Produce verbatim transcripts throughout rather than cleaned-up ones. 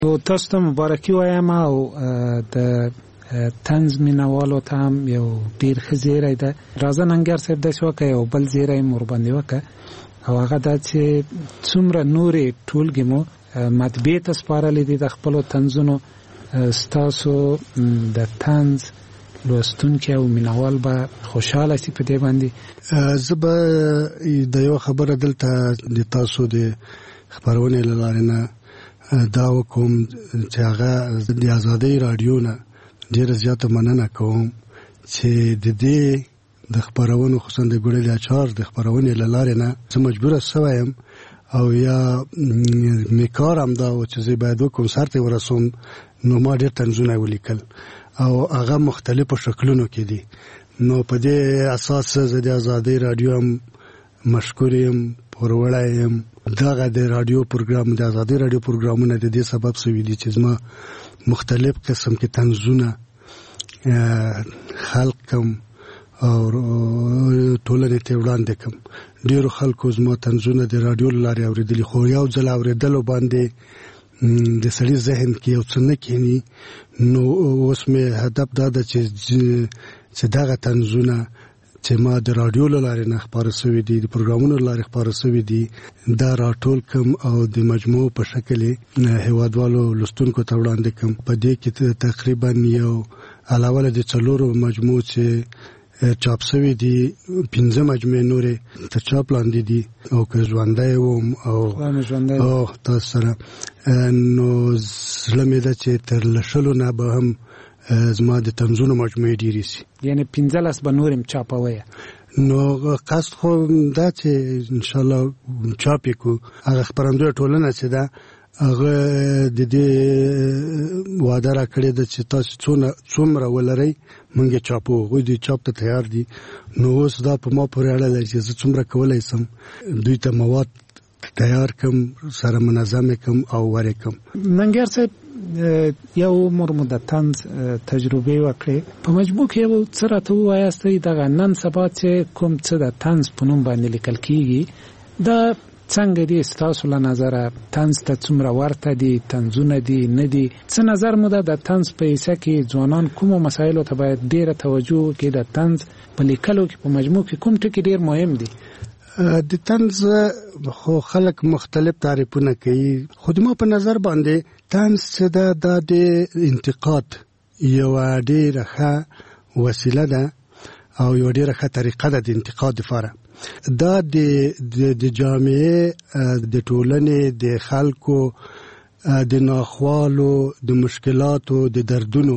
او تاسو ته مبارکي وایم او د طنز مینوالو ته هم یو ډیر ښه زیری ده. راځه ننګر صاحب داسې وکړه یو بل زیری مو ورباندې وکړه او هغه دا چې څومره نورې ټولګې مو مطبعې ته سپارلې دي د خپلو طنزونو. ستاسو د طنز لوستونکي او مینوال به خوشحاله شي په دې باندې. زه به د یو خبره دلته د تاسو د خبرونې له لارې نه دا وکوم چې هغه د آزادۍ راډیو نه ډېره زیاته مننه کوم چې د دې د خبرونو خصوصا د ګوړې اچار د خبرونې له لارې نه زه مجبوره شوی یم او یا مې کار همدا و چې زه باید وکوم سر ته ورسوم. نو ما ډېر طنزونه ولیکل او هغه مختلفو شکلونو کې دي. نو په دې اساس زه د آزادۍ راډیو هم مشکور یم، پوروړی یم. دغه د راډیو پروګرام د آزادۍ راډیو پروګرامونه د دې سبب شوي دي چې زما مختلف قسم کې طنزونه خلق کم او ټولنې ته وړاندې کم. ډېرو خلکو زما طنزونه د راډیو له لارې اورېدلي، خو یو ځل اورېدلو باندې د سړي ذهن کې یو څه نه کښېني. نو اوس مې هدف دا ده چې چې دغه طنزونه چې ما د راډیو له لارې نه خپاره شوي دي، د پروګرامونو له لارې خپاره شوي دي، دا راټول کم او د مجموعو په شکل هیوادوالو لوستونکو ته وړاندې کم. په دې کې تقریبا یو علاوه له د څلورو مجموعو چې چاپ شوي دي پنځه مجموعې نورې تر چاپ لاندې دي او که ژوندی وم او او تاسو سره نو زړه مې ده چې تر لشلو نه به هم زما د طنزونو مجموعې ډېرې شي، یعنې پنځلس به نور هم چاپوي. نو قصد خو دا چې انشاءالله چاپ یې کړو. هغه خپرندویه ټولنه چې ده هغه د دې وعده راکړې ده چې تاسو څونه څومره ولرئ موږ یې چاپو. هغوی دوی چاپ ته تیار دي. نو اوس دا په ما پورې اړه لري چې زه څومره کولی شم دوی ته مواد تیار کم، سره منظم کم او ورې کم. ننګر صاحب یو عمر مو د طنز تجربې وکړې، په مجموع کې یو څه راته ووایاستئ دغه نن سبا چې کوم څه د طنز په نوم باندې لیکل کېږي دا څنګه دي ستاسو له نظره؟ طنز ته څومره ورته دي؟ طنزونه دي نه دي؟ څه نظر مو ده د طنز په حصه کې ځوانان کومو مسایلو ته باید ډېره توجه وکړي؟ د طنز په لیکلو کې په مجموع کې کوم ټکي ډېر مهم دي؟ د طنز خو خلک مختلف تعریفونه کوي، خو د ما په نظر باندې طنز چې ده دا د انتقاد یوه ډېره ښه وسیله ده او یوه ډېره ښه طریقه ده د انتقاد لپاره. دا د د جامعې د ټولنې د خلکو د ناخوالو د مشکلاتو د دردونو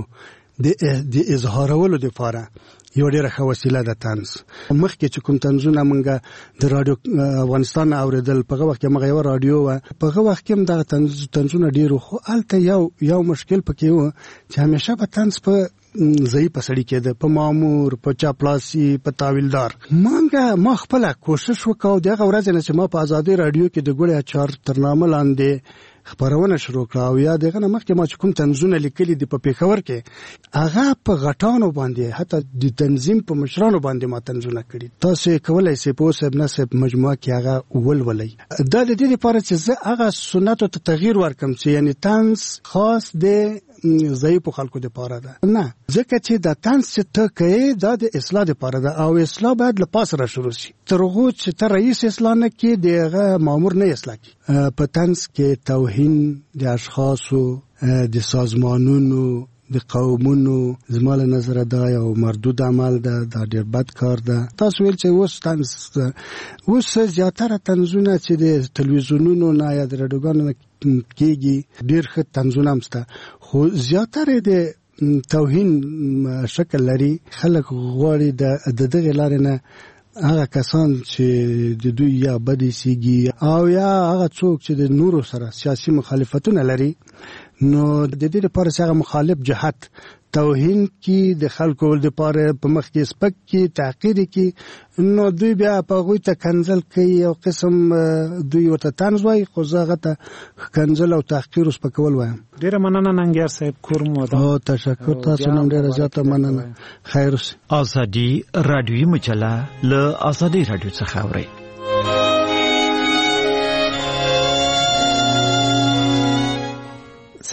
د اظهارولو لپاره یو ډېره ښه وسیله ده طنز. مخکې چې کوم طنزونه موږ د راډیو افغانستان اورېدل، په هغه وخت کې همغه یوه راډیو وه، په هغه وخت کې هم دغه طنزونه ډېر وو، خو هلته یو یو مشکل پکې و چې همیشه به طنز په ضعیفه سړي کېده، په مامور، په چاپلاسي، په تاویلدار. مانګه ما خپله کوشش وکړ د هغه ورځې نه چې ما په ازادۍ راډیو کې د ګوړې اچار تر نامه لاندې خبرونه شروع کړه او یا دغه نه مخکې ما چې کوم طنزونه لیکلي دي په پېښور کې هغه په غټانو باندې حتی د تنظیم په مشرانو باندې ما طنزونه کړي. تاسو یې کولی شئ په اوسب نسب مجموعه کې هغه ولولئ. دا د دې لپاره چې زه هغه سنتو ته تغییر ورکړم چې یعنې طنز خاص د ضعیفو خلکو دپاره ده نه، ځکه چې دا طنز چې ته کوې دا د اصلاح دپاره ده او اصلاح باید له پاسه را شروع شي. تر هغو چې ته رئیس اصلاح نه کړې د هغه مامور نه اصلاح کړي. په طنز کې توهین د اشخاصو، د سازمانونو، د قومونو زما له نظره دا یو مردود عمل ده، دا ډېر بد کار ده. تاسو ویل چې اوس طنز اوس زیاتره طنزونه چې د تلویزیونونو نه یا د راډیوګانو نه کېږي ډېر ښه طنزونه هم شته، خو زیاتره د توهین شکل لري. خلک غواړي د دغې لارې نه هغه کسان چې د دوی یا بد ایسېږي او یا هغه څوک چې د نورو سره سیاسي مخالفتونه لري، نو د دې لپاره چې هغه مخالف جهت توهین کی د خلکو لپاره په مخ کې سپک کی تحقیر کی، نو دوی بیا په هغوی ته کنځل کوي او قسم دوی ورته طنز وایي، خو زه هغه ته کنځل او تحقیر او سپکول وایم. ډېره مننه ننګیار صاحب، کور مو ودان. او تشکر، تاسو نن ډېره زیاته مننه. خیر اوسئ. ازادي رادیوي مجله له ازادي رادیو څخه اورئ.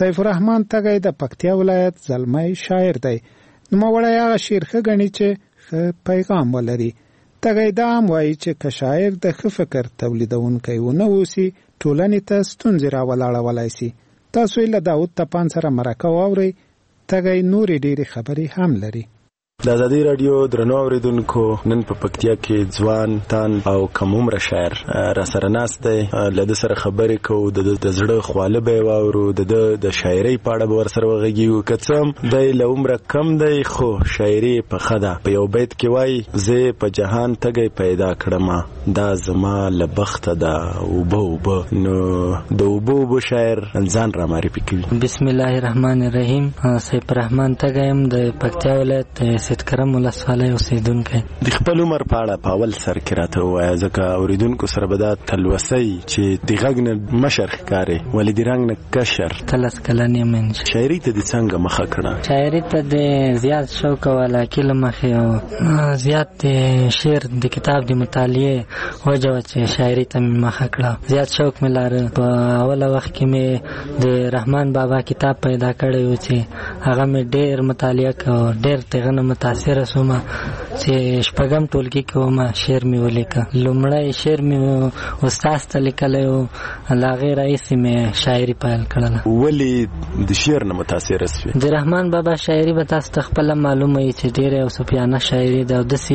سیف الرحمن تګی د پکتیا ولایت زلمی شاعر دی. نوموړی هغه شعر ښه ګڼي چې ښه پیغام ولري. تګی دا هم وایي چې که شاعر د ښه فکر تولیدونکی ونه اوسي ټولنې ته ستونزې راولاړولی سي. تاسو یې له داود تپان سره مرکه واورئ. تګی نورې ډېرې خبرې هم لري. د ازادي رادیو درنو اوریدونکو، نن په پکتیا کې ځوان تان او کم عمره شاعر را سره ناست دی. له ده سره خبرې کوو، د د زړه خواله به یې واورو، د ده د شاعرۍ په اړه به ورسره وغږیږو. که څه هم دی له عمره کم دی خو شاعري یې پخه ده. په یو بیت کې وایي: زه په جهان تږی پیدا کړمه، دا زما له بخته ده اوبه اوبه. نو د اوبه اوبه شاعر ځان را معرفي کوي. بسم الله الرحمن الرحیم. سیف الرحمن تږی یم، د پکتیا ولایت سید کرم ولسوالۍ اوسېدونکی. د خپل عمر په اړه په اول سر کې راته ووایه، ځکه اوریدونکو سره به دا تلوسۍ چې د غږ نه مشر ښکارې ولې د رنګ نه کشر. تلس کلن یم. شاعري ته دې څنګه مخه کړه؟ شاعري ته د زیات شوق او علاقې له مخې او زیات د شعر د کتاب د مطالعې وجه وه چې شاعري ته مې مخه کړه. زیات شوق مې لاره. په اوله وخت کې مې د رحمان بابا کتاب پیدا کړی و چې هغه مې ډېر مطالعه کوه، ډېر تغه نه متاثره شوم چې شپږم ټولګي کې وم شعر مې ولیکه. لومړی شعر مې استاد ته لیکلی و، له هغې راهیسې مې شاعري پیل کړله. ولې د شعر نه متاثره سوې؟ د رحمان بابا شاعري به تاسو ته خپله معلومه وي چې ډېره یو صوفیانه شاعري ده او داسې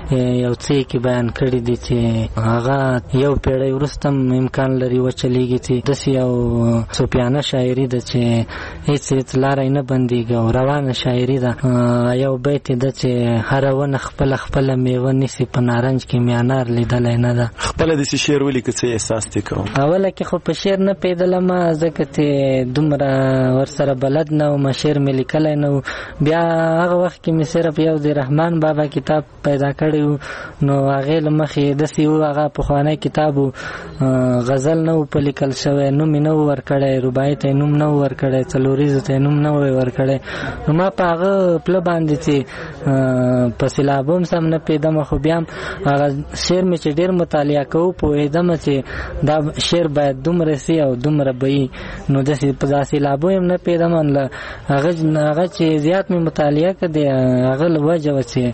یو څه کې بیان کړي دي چې هغه یو پیړۍ وروسته هم امکان لري وچلېږي چې داسې یو صوفیانه شاعري ده چې هېڅ هېڅ لاره یې نه بندېږي او روانه شاعري ده. یو بیت ده چې هره ونه خپله خپله میوه نیسي، په نارنج کې مې انار لیدلی نه ده. خپله داسې شعر ولیکه څه احساس دې کوم؟ اوله کې خو په شعر نه پوهېدلم، ځکه چې دومره ورسره بلد نه وم، شعر مې لیکلی نه و. بیا هغه وخت کې مې صرف یو د رحمان بابا کتاب پیدا کړی و، نو هغې له مخې داسې و، هغه پخوانی کتاب و، غزل نه و په لیکل شوی، نوم یې نه و ورکړی، رباعي ته یې نوم نه و ورکړی، څلوریزو ته یې نوم نه و ورکړی. نو ما په هغه پله باندې چې په سیلابو هم سم نه پوهېدم، خو بیا هم هغه شعر مې چې ډېر مطالعه کوو پوهېدم چې دا شعر باید دومره سي او دومره به وي. نو داسې په دا سیلابو هم نه پوهېدم. له هغه هغه چې زیات مې مطالعه کړه د هغه له وجه وه چې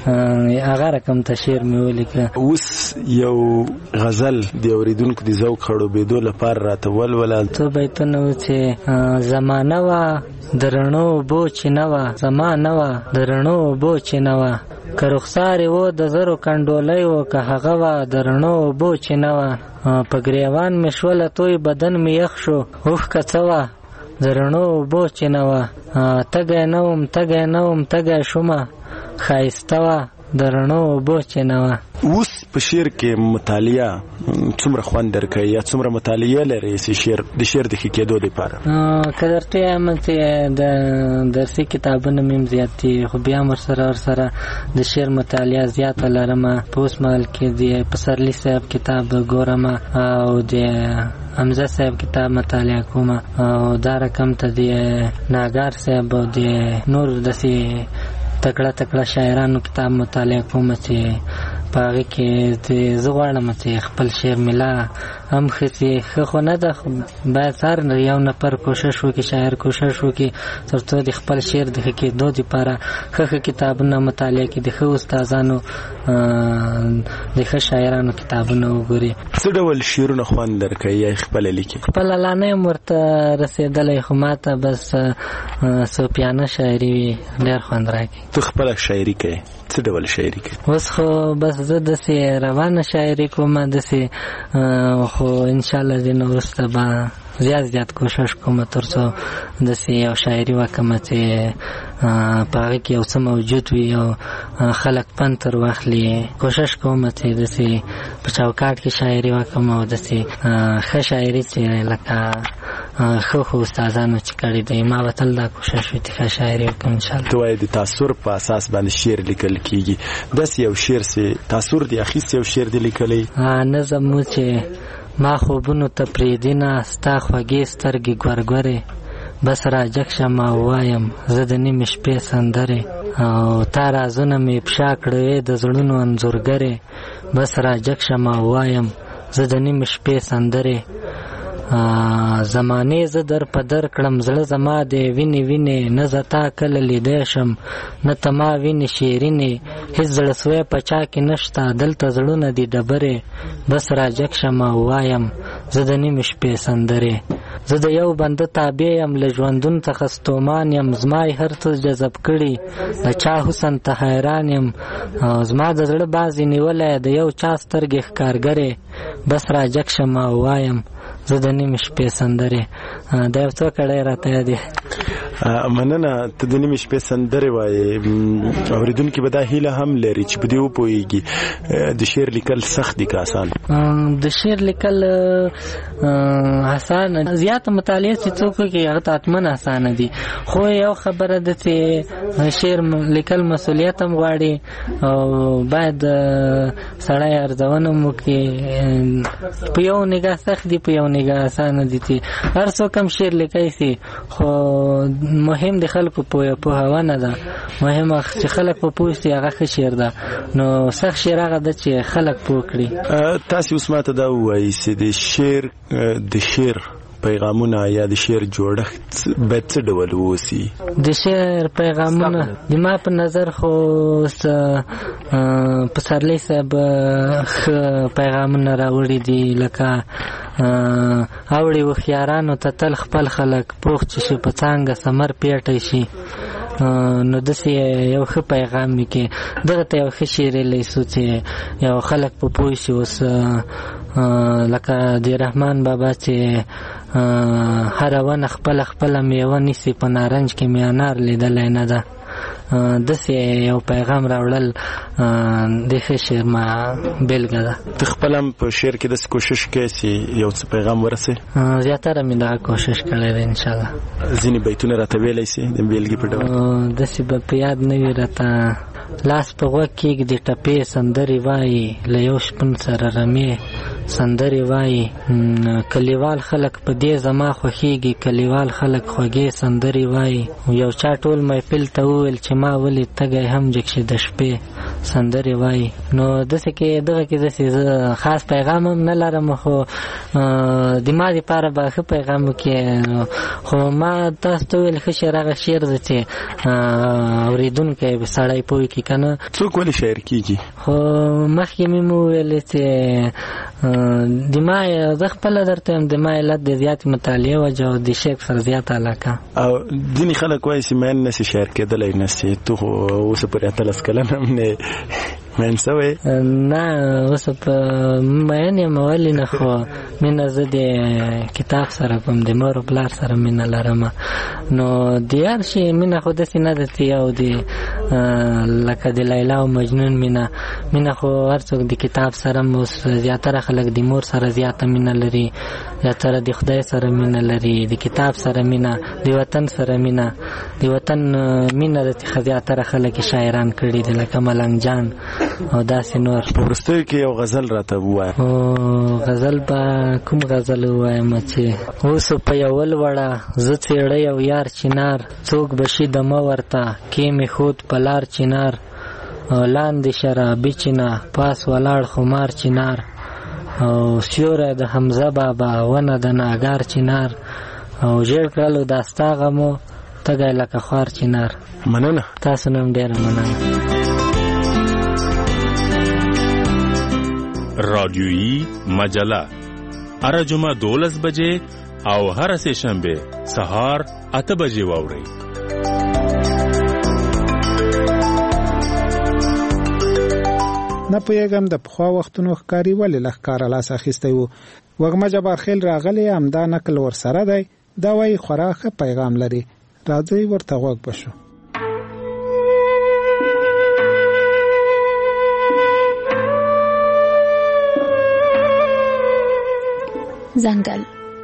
هغه رقم ته شعر مې ولیکه. اوس یو غزل د اورېدونکو د ذوق خړوبېدو لپاره راته ولوله. څو بیتونه و چې زمانه وه د رڼو اوبو چینه وه، زمانه وه د رڼو اوبو چینه وه، که رخسارې و د زرو کنډولۍ و، که هغه وه د رڼو اوبو چینه وه، په ګریوان مې شوله توی بدن مې یخ شو، اوښکه څه وه د رڼو اوبو چینه وه، تږی نه وم تږی نه وم تږی شومه، ښایسته وه د رڼو اوبو چینه وه. اوس په شعر کې مطالعه څومره خوند درکوي یا څومره مطالعه لري شعر د شعر د ښه کېدو دپاره؟ که درته وایم چې د درسي کتابونه مې هم زیات دي، خو بیا هم ورسره ورسره د شعر مطالعه زیاته لرم. په اوس مهال کې د پسرلي صاحب کتاب ګورم او د حمزه صاحب کتاب مطالعه کوم او دا رقم ته د ناګار صاحب او د نور داسې تکړه تکړه شاعرانو کتاب مطالعه کوم چې په هغې کې زه غواړم چې خپل شعر مې لا هم ښه سي. ښه خو نه ده، باید هر یو نفر کوشش وکړي، شاعر کوشش وکړي تر څو د خپل شعر د ښه کېدو دپاره ښه ښه کتابونه مطالعه کړي، د ښه استادانو د ښه شاعرانو کتابونه وګوري. څه ډول شعرونه خوند درکوي یا خپله لیکي؟ خپله لا نه یم ورته رسېدلی، خو ما ته بس صوفیانه شاعري وي ډېر خوند راکوي. ته خپله شاعري کوې؟ څه ډول شاعري کوي؟ اوس خو بس زه داسې روانه شاعري کوم، داسې خو انشاءالله دې نه وروسته به زیات زیات کوشش کوم تر څو داسې یو شاعري وکړم چې په هغې کې یو څه موجود وي او خلک پند تر واخلي. کوشش کوم چې داسې په چوکاټ کې شاعري وکړم او داسې ښه شاعري چې لکه ښه خو استادانو چې کړي دی، ما به تل دا کوشش وي چې ښه شاعري وکړم انشاءالله. ته وایې د تاثر په اساس باندې شعر لیکل کېږي، داسې یو شعر چې تاثر دی اخیستی یو شعر دی لیکلی؟ نظم و چې ما خوبونو ته پرېږدي نه ستا خوږې سترګې ګورګورې، بس راجګ شم او وایم زه د نیمې شپې سندرې، او تا رازونه مې افشا کړوې د زړونو انځورګرې، بس راجګ شم او وایم زه د نیمې شپې سندرې، زمانه ز در په در کړم زړه زما د ویني ویني نه زتا کله لیدې شم نه تما ویني شیرینې هیڅ زړه سوی په چا کې نشته دلته زړونه دي ډبرې بس راجک شم وایم زه د نیمې شپې سندرې زه د یو بنده تابع یم له ژوندون څخه ستومان یم زما یې هر څه جذب کړي د چا حسن ته حیران یم زما د زړه بازي نیولی د یو چا سترګې ښکارګرې بس راجک شم وایم زه د نیمې شپې سندرې. دا یو څو کړی راته یادې. مننه. ته د نیمې شپې سندرې وایې، اورېدونکي به دا هیله هم لري چې په دې وپوهېږي د شعر لیکل سخت دي که آسان؟ د شعر لیکل آسان، زیاته مطالعه چې څوک وکړي هغه ته حتما آسانه دي، خو یو خبره ده چې شعر لیکل مسؤلیت هم غواړي او باید سړی ارزونه هم وکړي. په یو نګاه سخت دي، په یو نګاه آسانه دي چې هر څوک هم شعر لیکلی سي، خو مهم د خلکو پوهونه ده، مهمه چې خلک په پوه سي هغه ښه شعر ده. نو سخت شعر هغه ده چې خلک پوه کړي. تاسې اوس ماته دا ووایي چې د شعر د شعر پیغامونه یا د شعر جوړښت باید څه ډول ووسي؟ د شعر پیغامونه د ما په نظر خو پسرلی صاحب ښه پیغامونه راوړي دي، لکه اوړي هوښیارانو ته تل خپل خلک پوخ چې شي په څانګه ثمر پیټی شي. نو داسې یو ښه پیغام وي کې دغه ته یو ښه شعر ویلی سو چې یو خلک په پوه شي. اوس لکه د رحمان بابا چې هره ونه خپله خپله میوه نیسي، په نارنج کې مې انار لیدلی نه ده. داسې یو پیغام راوړل د ښه شعر ما بېلګه ده. ته خپله هم په شعر کې داسې کوشش کوې چې یو څه پیغام ورسوې؟ زیاتره مې دغه کوشش کړی دی انشاءالله. ځینې بیتونه راته ویلی سي د بېلګې په ډول؟ داسې به په یاد نه وي راته. لاس په غوږ کېږدي ټپې سندرې وایي، له یو شپون سره رمې سندرې وایي. کلیوال خلک په دې زما خوښېږي، کلیوال خلک خوږې سندرې وایي. یو چا ټول محفل ته وویل چې ما ولې تږی هم جګ شي د شپې سندرې وایي. نو داسې کې دغه کې داسې زه خاص پیغام هم نه لرم، خو د ما دپاره به ښه پیغام وکړي. خو ما تاسو ته وویل ښه شعر هغه شعر ده چې اورېدونکی سړی پوه کړي که نه. څوک ولې شاعر کېږي؟ خو مخکې مې مو وویلې چې د ما زه خپله درته یم د ما علت د زیاتې مطالعې وجه او د شعر سره زیاته علاقه. او ځینې خلک وایي چې مین نسي شاعر کېدلی نسي. تو خو اوسه پورې اتلس کلن هم نه مین سوی؟ نه اوسه په مین یم ولې نه، خو مینه زه د کتاب سره کوم، د مور او پلار سره مینه لرم. نو د هر شي مینه خو داسې نه ده چې یو د لکه د لیلا او مجنون مینه مینه خو هر څوک د کتاب سره اوس زیاتره خلک د مور سره زیاته مینه لري، زیاتره د خدای سره مینه لري، د کتاب سره مینه، د وطن سره مینه. د وطن مینه د زیاتره خلک شاعران کړي دي لکه ملنګ جان او داسې نور. په وروستیو کې یو غزل راته ووایه. غزل به کوم غزل ووایم چې اوس په یو لوړه زه څېړی او یار چنار، څوک به شي دمه ورته کې مې خود په لار چنار، لاندې شرابي چینه پاس ولاړ خمار چنار، او سیوری د حمزه بابا ونه د ناګار چنار، او ژیړ کړلو دا ستا غمو تږی لکه خوار چنار. مننه. تاسو نه هم ډېره مننه. رادیویی مجله هر جمعه دولس بجې او هر سه شنبه سهار اته بجې واورئ. نه پوهېږم د پخوا وختونو ښکاري ولې له ښکاره لاس اخیستی و. وږمه جبارخیل راغلی همدا نقل ورسره دی. دا وایي خورا ښه پیغام لري. راځئ ورته غوږ بشو. ځنګل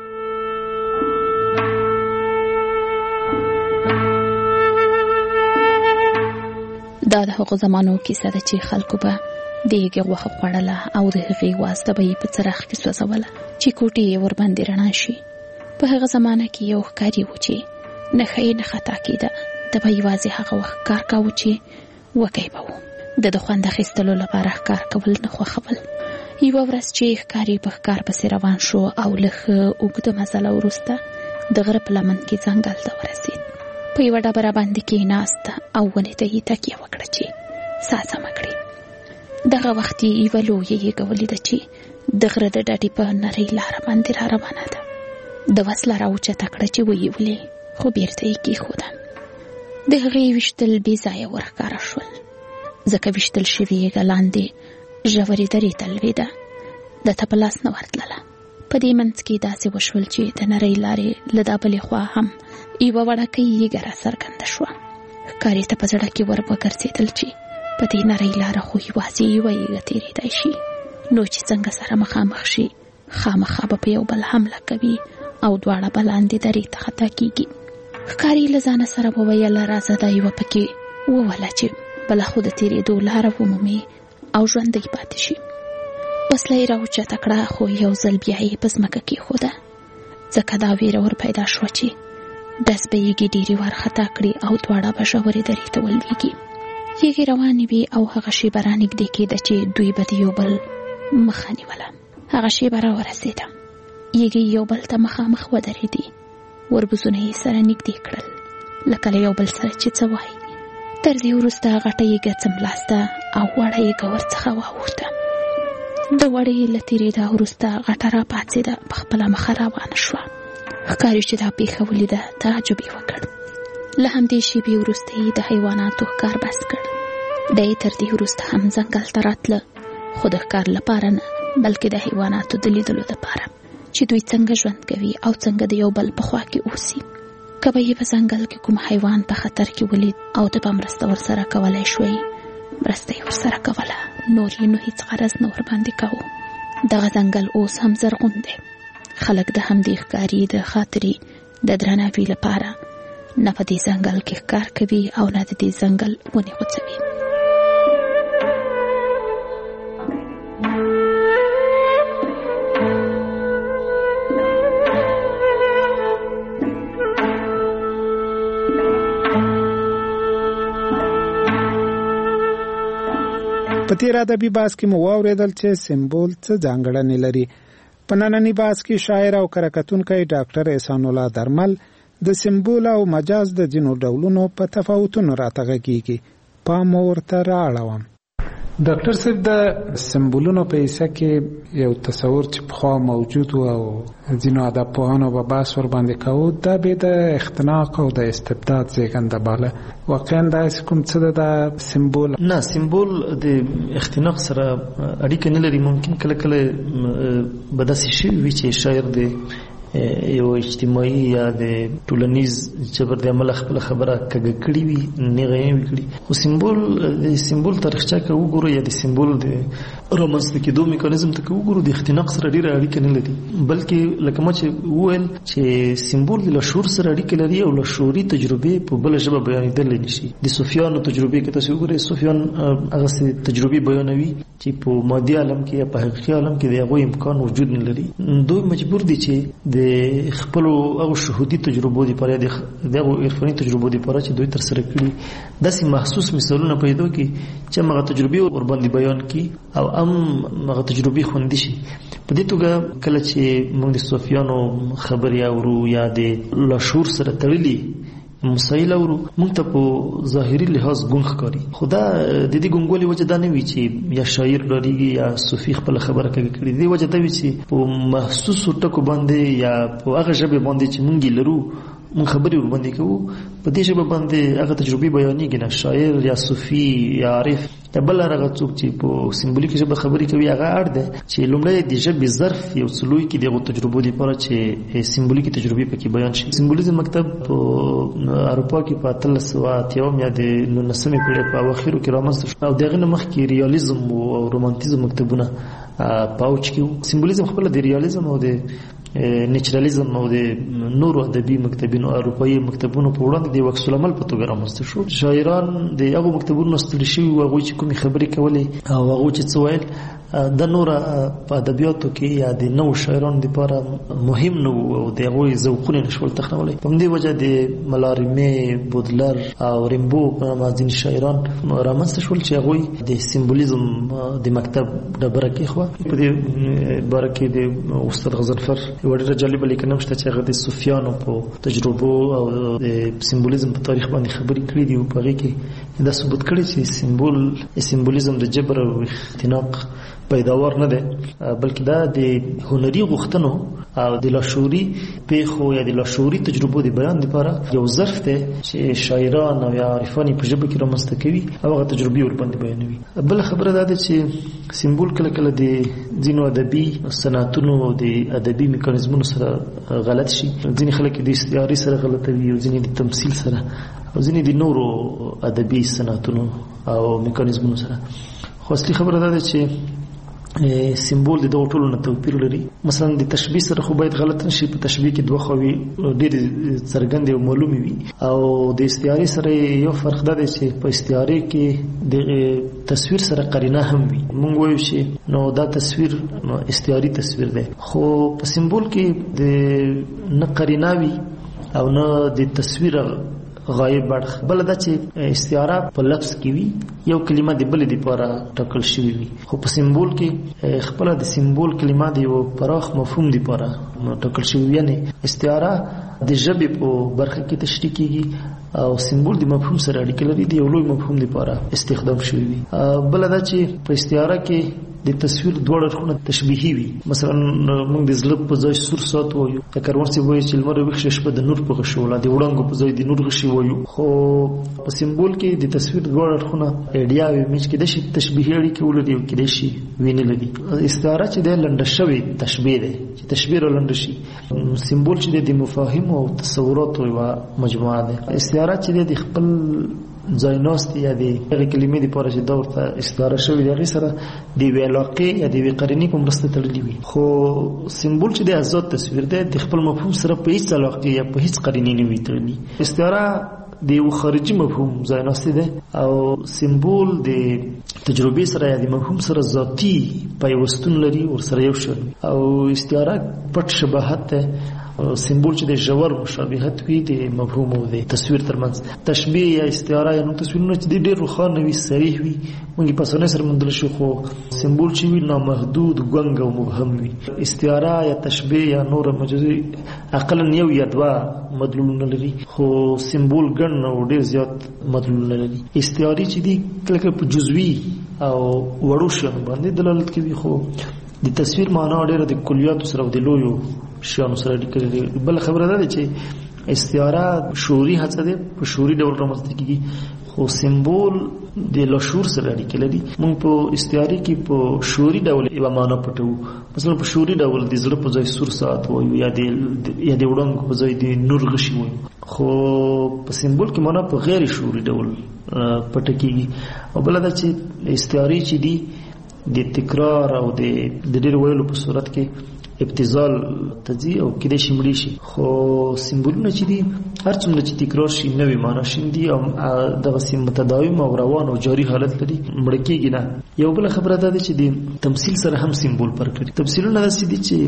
دا د هغو زمانو کیسه ده چې خلکو به د هغې غوښه خوړله او د هغې واسطه به یې په څراغ کې سوځوله چې کوټې یې ورباندې رڼا شي. په هغه زمانه کې یو ښکاري و چې نښه یې نه خطا کېده. ده به یوازې هغه وخت کار کاوه چې وکی به و. د د خوند اخیستلو لپاره ښکار کول نه خوښول. یوه ورځ چې ښکاري په ښکار پسې روان شو او له ښه اوږده مزله وروسته د غره په لمن کې ځنګل ته ورسېد. په یوه ډبره باندې کېناست او ونې ته یې تکیه وکړه چې ساه سمه کړي. دغه وخت یې یوه لویه یږه ولیده چې د غره د ډډې په نرۍ لاره باندې را روانه ده. د وسله راوچته کړه چې ویې ولې، خو بیرته یې کېښوده. د هغې ویشتل بې ځایه ورښکاره شول، ځکه ویشتل شوې یږه لاندې ژورې درې ته لوېده، ده ته په لاس نه ورتلله. په دې منځ کې داسې وشول چې د نرۍ لارې له دا بلې خوا هم یوه وړکۍ یږه را څرګنده شوه. ښکاري ته په زړه کې ور وګرځېدل چې په دې نرۍ لاره خو یوازې یوه یږه تېرېدی شي، نو چې څنګه سره مخامخ شي خامخا به په یو بل حمله کوي او دواړه به لاندې درې ته خطا کېږي. ښکاري له ځانه سره وویل راځه دا یوه پکې ووهله چې بله خو د تېرېدو لاره ومومي او ژوندی پاتې شي. وسله یې راوچته کړه، خو یو ځل بیا یې په ځمکه کېښوده، ځکه دا ویره ور پیدا شوه چې ډز به یږې ډېرې وارخطا کړي او دواړه به ژورې درې ته ولوېږي. یږې روانې وې او هغه شېبه رانږدې کېده چې دوی به د یو بل مخه نیوله. هغه شېبه راورسېده، یږې یو بل ته مخامخ ودرېدې، وربوزونه یې سره نږدې کړل لکه له یو بل سره چې څه وایي. تر دې وروسته غټه یږه څملاسته او وړه یږه ورڅخه واوښته. د وړې له تېرېدا وروسته غټه را پاڅېده، په خپله مخه روانه شوه. ښکاري چې دا پېښه ولیده تعجب یې وکړ. له همدې شېبې وروسته یې د حیواناتو ښکار بس کړ. دی تر دې وروسته هم ځنګل ته راتله، خو د ښکار لپاره نه، بلکې د حیواناتو د لیدلو لپاره چې دوی څنګه ژوند کوي او څنګه د یو بل په خوا کې اوسي. که به یې په ځنګل کې کوم حیوان په خطر کې ولید او ته به مرسته ورسره کولی شوی، مرسته یې ورسره کوله، نور یې نو هېڅ غرض نه ورباندې کوو. دغه ځنګل اوس هم زرغون دی. خلک د همدې ښکاري د خاطرې د درناوي لپاره نه په دې ځنګل کې ښکار کوي او نه د دې ځنګل ونې غوڅوي. په تیر ادبي بحث کې مو واورېدل چې سمبول څه ځانګړنې لري. په ننني بحث کې شاعر او کرکټونکی ډاکټر احسان الله درمل د سمبول او مجاز د ځینو ډولونو په تفاوتونو راته غږېږي. پام ورته رااړوم. ډاکټر صاحب د سمبولونو په حصه کې یو تصور چې پخوا موجود و او ځینو ادب پوهانو به بحث ورباندې کوو، دا به د اختناق او د استبداد زېږنده باله. واقعا داسې کوم څه ده د سمبول؟ نه، سمبول د اختناق سره اړیکه نه لري. ممکن کله کله به داسې شوي وي چې شاعر د یو اجتماعي یا د ټولنیز جبر د عمل خپل خبره کږه کړې وي، نیغه یې وکړي. خو سمبول د سمبول تاریخچه که وګورو یا د سمبول د رامنځته کېدو میکانیزم ته که وګورو د اختناق سره ډېره اړیکه نه لري، بلکې لکه ما چې وویل چې سمبول د لاشعور سره اړیکه لري او لاشعوري تجربې په بله ژبه بیانېدلی نه شي. د صوفیانو تجربې که تاسو وګورئ، صوفیان هغسې تجربې بیانوي چې په مادي عالم کې یا په حقیقي عالم کې د هغوی امکان وجود نه لري. دوی مجبور دي چې د خپلو هغو شهودي تجربو دپاره یا د هغو عرفاني تجربو دپاره چې دوی ترسره کړي داسې محسوس مثالونه پیدا کړي چې همغه تجربې ورباندې بیان کړي او هم هغه تجربې خوندي شي. په دې توګه کله چې موږ د صوفیانو خبرې اورو یا د لاشعور سره تړلي مسایل اورو، موږ ته په ظاهري لحاظ ګونګ ښکاري. خو دا د دې ګونګوالي وجه دا نه وي چې یا شاعر ډارېږي یا صوفي خپله خبره کوي کړي. د دې وجه دا وي چې په محسوسو ټکو باندې یا په هغه ژبې باندې چې موږ یې لرو موږ خبرې ورباندې کوو، په دې ژبه باندې هغه تجربې بیانېږي نه. شاعر یا صوفي یا عارف یا بل هغه څوک چې په سمبولیک ژبه خبرې کوي هغه اړ دی چې لومړی د ژبې ظرف یو څه لوی کړي د هغو تجربو دپاره چې سمبولیکې تجربې پکې بیان شي. سمبولیزم مکتب په اروپا کې په اتلس سوه اتیاوم یا د نولسمې پېړۍ په اواخرو کې رامنځته شو او د هغې نه مخکې ریالیزم او رومانتیزم مکتبونه په اوج کې وو. سمبولیزم خپله د ریالیزم او د نیچرالیزم او د نورو ادبي مکتبونو اروپایي مکتبونو په وړاندې د عکس العمل په توګه رامنځته شو. شاعران د هغو مکتبونو ستړي شوي وو، هغوی چې کومې خبرې کولې او هغوی چې څه ویل د نوره په ادبیاتو کې یا د نوو شاعرانو دپاره مهم نه وو او د هغوی ذوقونه نشول تخنولی. په همدې وجه د ملاریمې، بودلر او ریمبو په نامه ځینې شاعران رامنځته شول چې هغوی د سمبولیزم د مکتب ډبره کېښوه. په دې باره کې د استاد غضنفر یوه ډېره جالبه لیکنه هم شته چې هغه د صوفیانو په تجربو او د سمبولیزم په تاریخ باندې خبرې کړي دي او په هغې کې دا ثبوت کړي چې سمبول سمبولیزم د جبر او اختناق پیداوار نه ده، بلکې دا د هنري غوښتنو او د لاشعوري پیښو یا د لاشعوري تجربو د بیان لپاره یو ظرف دی چې شاعران او یا عارفان په ژبه کې رامنځته کوي او هغه تجربې ورباندې بیانوي. بله خبره دا ده چې سمبول کله کله د ځینو ادبي صنعتونو او د ادبي میکانیزمونو سره غلط شي. ځینې خلک د استعارې سره غلطوي او ځینې د تمثیل سره او ځینې د نورو ادبي صنعتونو او میکانیزمونو سره. خو اصلي خبره دا ده چې سمبول د دغو ټولو نه توپیر لري. مثلا د تشبیه سره خو باید غلط نشي، په تشبیه کې دوه خواوې ډېرې څرګندې او معلومې وي. او د استعارې سره یو فرق دا دی چې په استعارې کې د تصویر سره قرینه هم وي. مونږ وایو چې نو دا تصویر استعاري تصویر دی، خو په سمبول کې د نه قرینه وي او نه د تصویر غایب برخ. بل دا چې استعاره په لفظ کې وي، یو کلمه د بلې لپاره ټاکل شوی وي، خو په سمبول کې خپل د سمبول کلمه د یو پراخ مفهوم لپاره ټاکل شوی. یعنی استعاره د ژبې په برخه کې تشریح کیږي او سمبول د مفهوم سره اړیکه لري، د یو لوی مفهوم لپاره استخدام شوی وي. بل دا چې په استعاره کې د تصویر دوه اړخونه تشبیهي وي. مثلا موږ د زړه په ځای سور ساعت وایو، یا کاروانسي وایي چې لمر ویښه شپه د نور په غشي ولا د وړانګو په ځای د نور غشي وایو. خو په سمبول کې د تصویر دوه اړخونه ایډیا وي چې کېدای شي تشبیهي اړیکې ولري او کېدای شي وینې لري. استعاره چې د لنډه شوې تشبیه ده چې تشبیه را لنډه شي. سمبول چې د مفاهیم او تصوراتو یوه مجموعه ده. استعاره چې د خپل ځایناست یا د هغې کلمې دپاره چې دا ورته استعاره شوې د هغې سره د یوې علاقې یا د یوې قرینې په مرسته تړلي وي. خو سمبول چې د آزاد تصویر دی د خپل مفهوم سره په هیڅ علاقې یا په هیڅ قرینې نه وي تړلي. استعاره د یو خارجي مفهوم ځایناستي دی او سمبول د تجربې سره یا د مفهوم سره ذاتي پیوستون لري، ورسره یو شی. او استعاره پټ شباهت دی. سمبول چې د ژور مشابهت وي د مفهوم او د تصویر ترمنځ. تشبیه یا استعاره یا نو تصویرونه چې ډېر روښانه وي، صریح وي، موږ په اسانۍ سره موندلی شو. خو سمبول چې وي نامحدود، ګونګ او مبهم وي. استعاره یا تشبیه یا نور مجازي اقلا یو یا دوه مدلولونه لري، خو سمبول ګڼ او ډېر زیات مدلولونه لري. استعارې چې دي کله کله په جزوي او وړو شیانو باندې دلالت کوي، خو د تصویر معنا ډېره د کلیاتو سره او د لویو شیانو سره اړیکه لري. بله خبره دا ده چې استعاره شعوري هڅه ده، په شعوري ډول رامنځته کېږي، خو سمبول د لاشعور سره اړیکه لري. موږ په استعارې کې په شعوري ډول یوه معنا پټوو. مثلا په شعوري ډول د زړه په ځای سور ساعت وایو یا د یا د وړانګو په ځای د نور غشي وایو. خو په سمبول کې معنا په غیر شعوري ډول پټه کېږي. او بله دا چې استعارې چې دي د تکرار او د ډېر ویلو په صورت کې ابتذال تځي او کېدای شي مړې شي. خو سمبولونه چې دي هر څومره چې تکرار شي نوې معنا شیندي او دغسې متداوم او روان او جاري حالت لري، مړه کېږي نه. یو بله خبره دا ده چې د تمثیل سره هم سمبول فرق لري. تمثیلونه داسې دي چې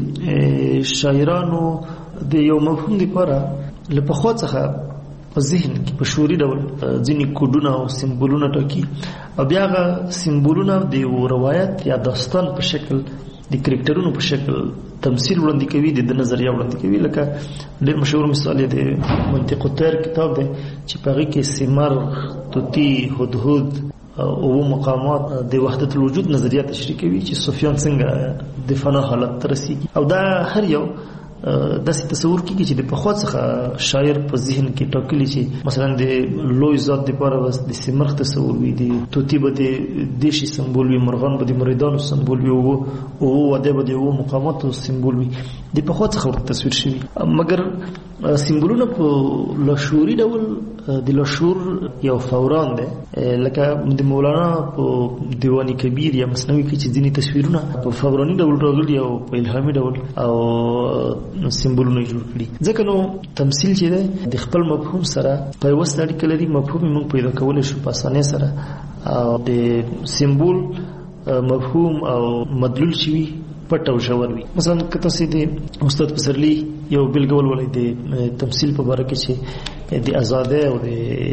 شاعرانو د یو مفهوم لپاره له پخوا څخه په ذهن کې په شعوري ډول ځینې کوډونه او سمبولونه ټاکي او بیا هغه سمبولونه د یو روایت یا داستان په شکل د کرکټرونو په شکل تمثیل وړاندې کوي، د نظریه وړاندې کوي. لکه ډېر مشهور مثال یې د منطق الطیر کتاب دی چې په هغې کې سمر، طوطي، هدهد او مقامات د وحدت الوجود نظریه تشریح کوي چې صوفیان څنګه د فنا حالت ته رسېږي. او دا هر یو داسې تصور کېږي چې د پخوا څخه شاعر په ذهن کې ټاکلي چې مثلا د لوی ذات دپاره به د سمرغ تصور وي، د طوطي به د دیشي سمبول وي، مرغان به د مریدانو سمبول وي، او واده به د اوو مقاماتو سمبول وي. د پخوا څخه ورته تصویر شوي. مګر سیمبولونه په لاشعوري ډول د لاشعور یو فوران دی، لکه د مولانا په دیوانی کبیر یا مثنوي کې چې ځینې تصویرونه په فوراني ډول راغلي او په الهامي ډول او سیمبولونه جوړ کړي. ځکه نو تمثيل چې دی د خپل مفهوم سره پیوست اړیکه لري، مفهوم موږ پیدا کولای شو په اسانۍ سره، او د سیمبول مفهوم او مدلول شوی پټ او ژور وي. مثلا که تاسو د استاد پسرلی یو بلګول ولې د تمثيل په اړه کې چې د آزادۍ او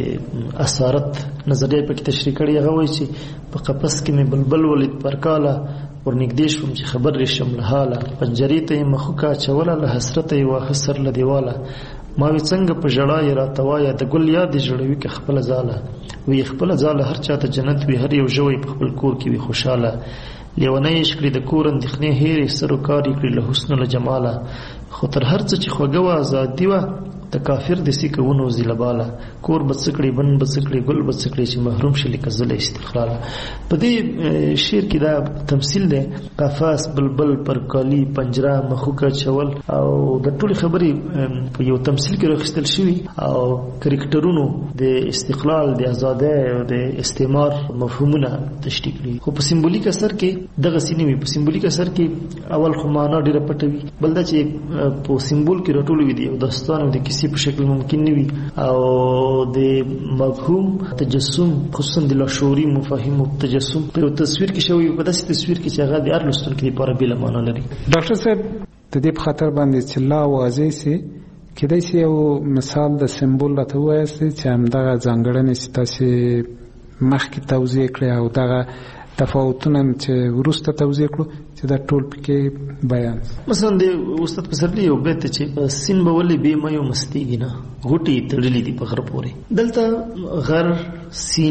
د اسارت نظریه په کې تشریح کړي، هغه وایي چې په قفس کې مې بلبل ولید پرکاله ورنږدې شوم چې خبر رشم له حاله، پنجرې ته یې مخوکه چوله له حسرته یې واخه سر له دیواله، ما وی څنګه په ژړا یې راتوایا د ګل یاد جوړوي که خپل ځاله، وی خپل ځاله هر چاته جنت وي، هر یو ژوی په خپل کور کې وي خوشاله، لیونی شکړي د کور اندېښنې هېرې سرو کاري کړي له حسن له جماله، خو تر هر څه چې خوږه وه ازادي وه د کافر دسي کوونو زیلباله، کور به څه کړي بن به څه کړي ګل به څه کړي چې محروم شي لکه زله استقلاله. په دې شعر کې دا تمثيل دی، قفس بلبل پرکالی پنجره مخوکه چول او د ټولې خبرې په یو تمثيل کې راخستل شوي او کریکټرونو د استقلال د ازادۍ او د استعمار مفهومونه تشریح کړي. خو په سیمبولیک اثر کې دغه سینې وي. په سیمبولیک اثر کې اول خو معنا ډیره پټوي، بل دا چې په سیمبول کې راټول وي دی او داستان او د کیسې په شکل ممکن نه وي، او د مفهوم تجسم خصوصا د لاشعوري مفاهیم تجسم په یو تصویر کې شوی، په داسې تصویر کې چې هغه د هر لوستونکي لپاره بېله معنا لري. ډاکټر صاحب د دې په خاطر باندې چې لا واضح سي کېدای شي یو مثال د سمبول راته ووایاست چې همدغه ځانګړنې چې تاسې مخکې توضیح کړې او دغه تفاوتونه چې وروسته توضیح کړو چې دا ټول پکې بیان. مثلا د استاد پسرلی یو بیت چې سین به ولې بې مایو مستیږي نه غوټې تړلې دي په غر پورې، دلته غر سین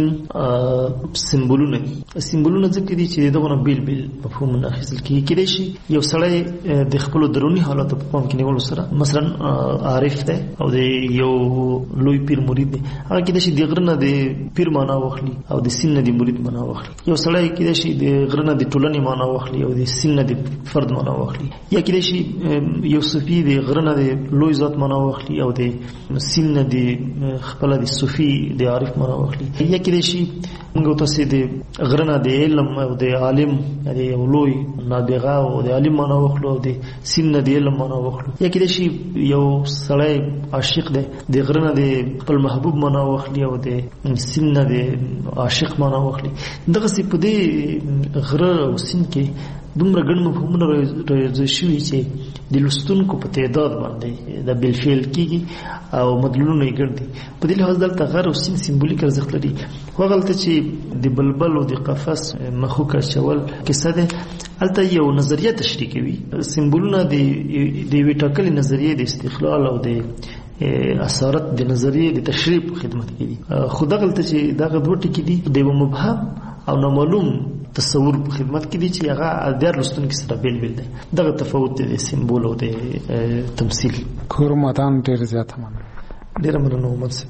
سمبولونه دي. سمبولونه ځکه دي چې دغه نه بیل بیل مفهومونه اخیستل کېږي. کېدای شي یو سړی د خپلو دروني حالاتو په پام کې نیولو سره مثلا عارف دی او د یو لوی پیر مرید دی، هغه کېدای شي د غره نه د پیر معنا واخلي او د سین نه د مرید معنا واخلي. یو سړی کېدای شي د غره نه د ټولنې معنا واخلي او د سین نه د فرد معنا واخلي، یا کېدای شي یو صوفي د غره نه د لوی ذات معنا واخلي او د سین نه د خپل د صوفي د عارف معنا واخلي، یا کېدای شي موږ تاسو د غره نه د علم او د عالم د یو لوی نابغه او د عالم معنا واخلو او د سین نه د علم معنا واخلو، یا کېدای شي یو سړی عاشق دی د غره نه د خپل محبوب معنا واخلي او د سین نه د عاشق معنا واخلي. دغه څه په دې غره او سین کې دومره ګڼ مفهومونه راځي شوي چې د لوستونکو په تعداد باندې د بالفعل کېږي او مدلولونه یې ګڼ دي. په دې لحاظ دلته غر او سین سیمبولیک ارزښت لري. خو هغلته چې د بلبل او د قفس مخوکه چول کیسه ده، هلته یو نظریه تشریح کوي. سیمبولونه د یوې ټاکلې نظریې د استقلال او د اسارت د نظریې د تشریح په خدمت کې دي. خو دغلته چې دغه دوه ټکي دي د یو مبهم او نامعلوم تصور په خدمت کې دي چې هغه د هر لوستونکي سره بیل بیل دی. دغه تفاوت دی د سیمبول او د تمثيل. کور مدان ډېر زیاته مننه. ډېره مننه عمر صاحب.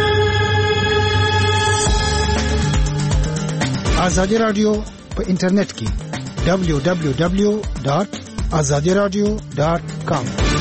ازادي رادیو په انټرنیټ کې دبلیو دبلیو دبلیو ډاټ ازادي رادیو ډاټ کام